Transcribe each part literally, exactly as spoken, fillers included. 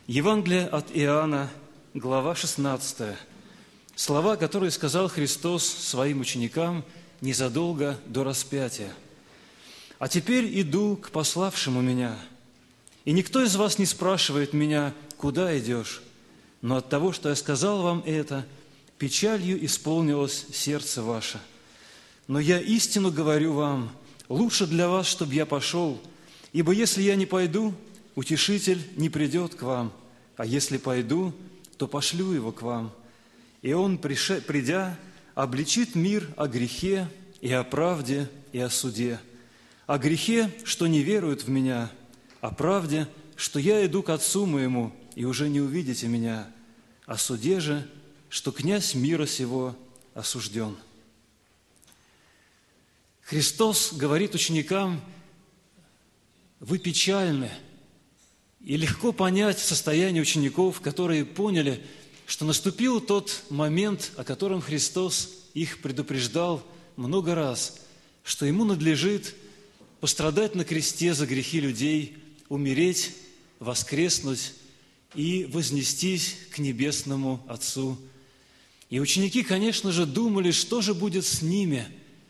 Евангелие от Иоанна, глава шестнадцатая. Слова, которые сказал Христос своим ученикам незадолго до распятия. «А теперь иду к пославшему Меня, и никто из вас не спрашивает Меня, куда идешь, но от того, что я сказал вам это, печалью исполнилось сердце ваше. Но я истину говорю вам, лучше для вас, чтобы я пошел, ибо если я не пойду, Утешитель не придет к вам, а если пойду, то пошлю его к вам. И он, придя, обличит мир о грехе и о правде и о суде. О грехе, что не веруют в Меня, о правде, что я иду к Отцу моему, и уже не увидите Меня, о суде же, что князь мира сего осужден». Христос говорит ученикам: «Вы печальны». И легко понять состояние учеников, которые поняли, что наступил тот момент, о котором Христос их предупреждал много раз, что Ему надлежит пострадать на кресте за грехи людей, умереть, воскреснуть и вознестись к небесному Отцу. И ученики, конечно же, думали, что же будет с ними,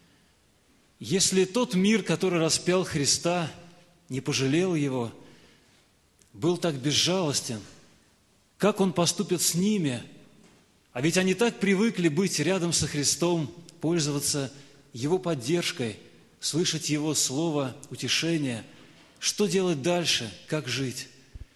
если тот мир, который распял Христа, не пожалел Его, был так безжалостен, как Он поступит с ними? А ведь они так привыкли быть рядом со Христом, пользоваться Его поддержкой, слышать Его слово утешения. Что делать дальше? Как жить?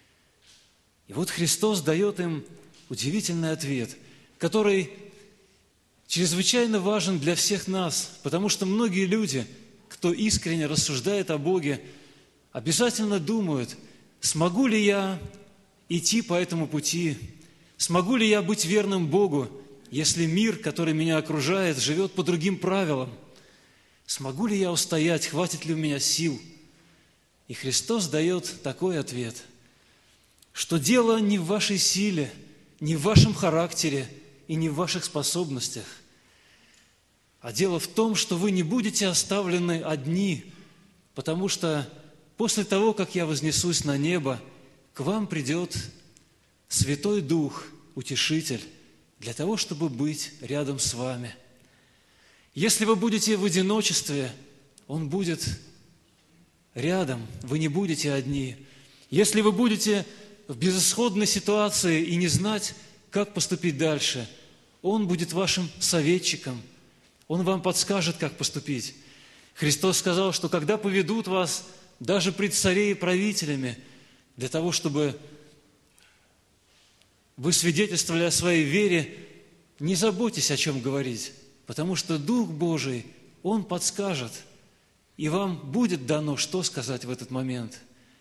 И вот Христос дает им удивительный ответ, который чрезвычайно важен для всех нас, потому что многие люди, кто искренне рассуждает о Боге, обязательно думают: смогу ли я идти по этому пути? Смогу ли я быть верным Богу, если мир, который меня окружает, живет по другим правилам? Смогу ли я устоять? Хватит ли у меня сил? И Христос дает такой ответ, что дело не в вашей силе, не в вашем характере и не в ваших способностях, а дело в том, что вы не будете оставлены одни, потому что после того, как я вознесусь на небо, к вам придет Святой Дух, Утешитель, для того, чтобы быть рядом с вами. Если вы будете в одиночестве, Он будет рядом, вы не будете одни. Если вы будете в безысходной ситуации и не знать, как поступить дальше, Он будет вашим советчиком, Он вам подскажет, как поступить. Христос сказал, что когда поведут вас даже пред царей и правителями, для того, чтобы вы свидетельствовали о своей вере, не заботьтесь, о чем говорить, потому что Дух Божий, Он подскажет, и вам будет дано, что сказать в этот момент.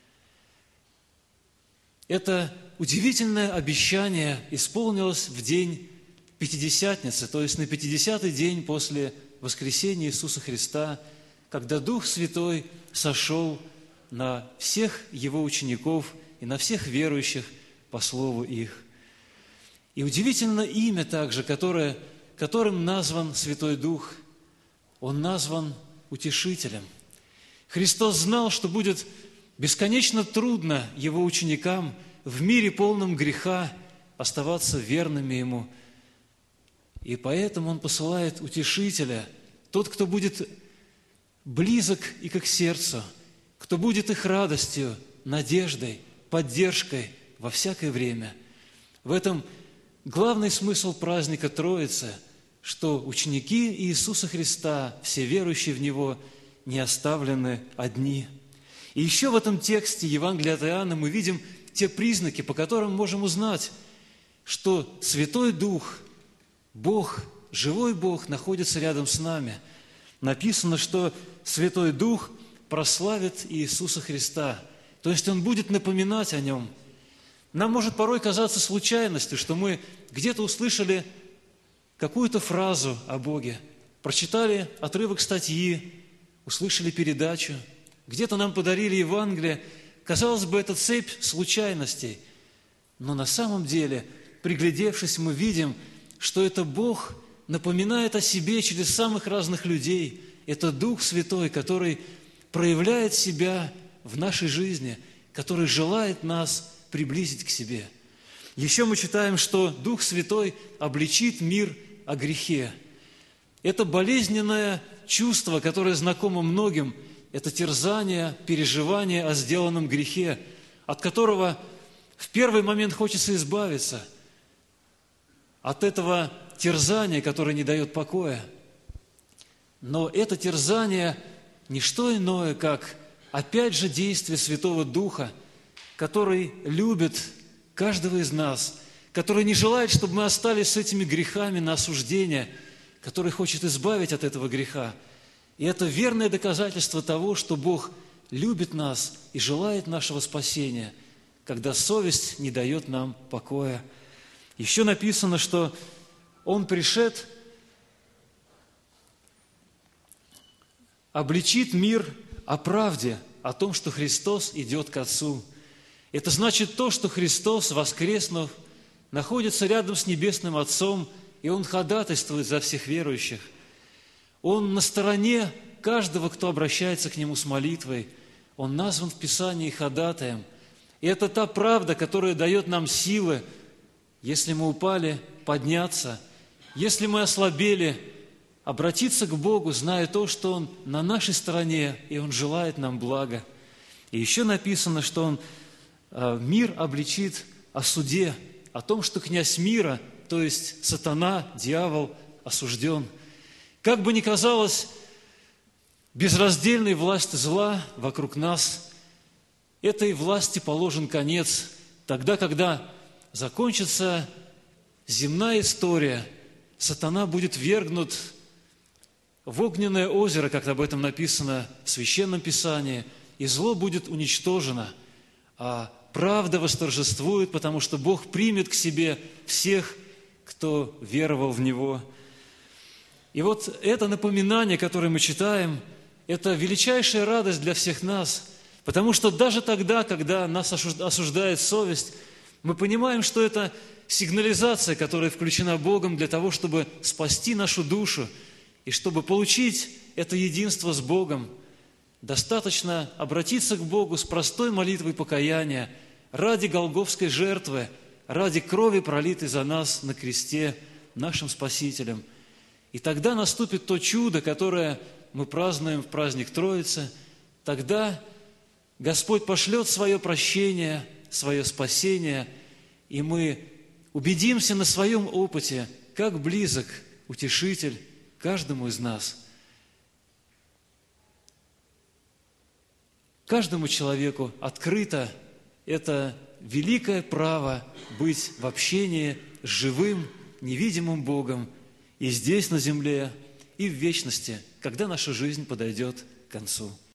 Это удивительное обещание исполнилось в день Пятидесятницы, то есть на пятидесятый день после воскресения Иисуса Христа, когда Дух Святой сошел на всех Его учеников и на всех верующих по слову их. И удивительно имя также, которое, которым назван Святой Дух. Он назван Утешителем. Христос знал, что будет бесконечно трудно Его ученикам в мире полном греха оставаться верными Ему. И поэтому Он посылает Утешителя, тот, кто будет близок и к сердцу, кто будет их радостью, надеждой, поддержкой во всякое время. В этом главный смысл праздника Троицы, что ученики Иисуса Христа, все верующие в Него, не оставлены одни. И еще в этом тексте Евангелия от Иоанна мы видим те признаки, по которым можем узнать, что Святой Дух, Бог, живой Бог, находится рядом с нами. Написано, что Святой Дух прославит Иисуса Христа, то есть Он будет напоминать о Нем. Нам может порой казаться случайностью, что мы где-то услышали какую-то фразу о Боге, прочитали отрывок статьи, услышали передачу, где-то нам подарили Евангелие. Казалось бы, это цепь случайностей, но на самом деле, приглядевшись, мы видим, что это Бог напоминает о себе через самых разных людей. Это Дух Святой, который проявляет себя в нашей жизни, который желает нас приблизить к себе. Еще мы читаем, что Дух Святой обличит мир о грехе. Это болезненное чувство, которое знакомо многим, это терзание, переживание о сделанном грехе, от которого в первый момент хочется избавиться, от этого терзания, которое не дает покоя. Но это терзание – не что иное, как опять же действие Святого Духа, который любит каждого из нас, который не желает, чтобы мы остались с этими грехами на осуждение, который хочет избавить от этого греха. И это верное доказательство того, что Бог любит нас и желает нашего спасения, когда совесть не дает нам покоя. Еще написано, что Он пришед, обличит мир о правде, о том, что Христос идет к Отцу. Это значит то, что Христос, воскреснув, находится рядом с Небесным Отцом, и Он ходатайствует за всех верующих. Он на стороне каждого, кто обращается к Нему с молитвой. Он назван в Писании ходатаем. И это та правда, которая дает нам силы, если мы упали, подняться, если мы ослабели, обратиться к Богу, зная то, что Он на нашей стороне, и Он желает нам блага. И еще написано, что Он э, мир обличит о суде, о том, что князь мира, то есть сатана, дьявол, осужден. Как бы ни казалось безраздельной власти зла вокруг нас, этой власти положен конец тогда, когда закончится земная история, сатана будет ввергнут в огненное озеро, как об этом написано в Священном Писании, и зло будет уничтожено, а правда восторжествует, потому что Бог примет к себе всех, кто веровал в Него. И вот это напоминание, которое мы читаем, это величайшая радость для всех нас, потому что даже тогда, когда нас осуждает совесть, мы понимаем, что это сигнализация, которая включена Богом для того, чтобы спасти нашу душу, и чтобы получить это единство с Богом, достаточно обратиться к Богу с простой молитвой покаяния ради голгофской жертвы, ради крови, пролитой за нас на кресте нашим Спасителем. И тогда наступит то чудо, которое мы празднуем в праздник Троицы. Тогда Господь пошлет свое прощение, свое спасение, и мы убедимся на своем опыте, как близок Утешитель каждому из нас. Каждому человеку открыто это великое право быть в общении с живым, невидимым Богом и здесь, на земле, и в вечности, когда наша жизнь подойдет к концу.